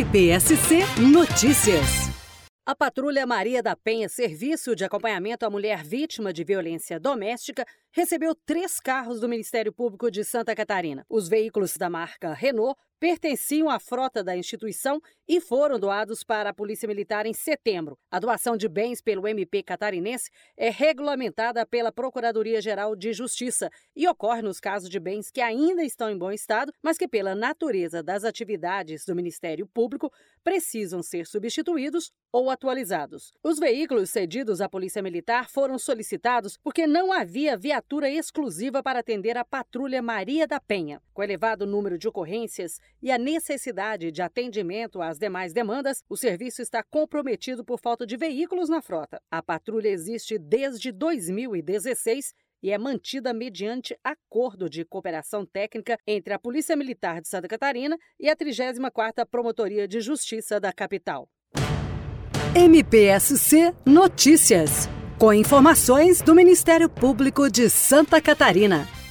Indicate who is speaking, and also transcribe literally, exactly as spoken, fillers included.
Speaker 1: M P S C Notícias.
Speaker 2: A Patrulha Maria da Penha, serviço de acompanhamento à mulher vítima de violência doméstica, recebeu três carros do Ministério Público de Santa Catarina. Os veículos da marca Renault pertenciam à frota da instituição e foram doados para a Polícia Militar em setembro. A doação de bens pelo M P catarinense é regulamentada pela Procuradoria-Geral de Justiça e ocorre nos casos de bens que ainda estão em bom estado, mas que, pela natureza das atividades do Ministério Público, precisam ser substituídos ou atualizados. Os veículos cedidos à Polícia Militar foram solicitados porque não havia viatura exclusiva para atender a Patrulha Maria da Penha. Com o elevado número de ocorrências e a necessidade de atendimento às demais demandas, o serviço está comprometido por falta de veículos na frota. A patrulha existe desde dois mil e dezesseis e é mantida mediante acordo de cooperação técnica entre a Polícia Militar de Santa Catarina e a trigésima quarta Promotoria de Justiça da capital.
Speaker 1: M P S C Notícias, com informações do Ministério Público de Santa Catarina.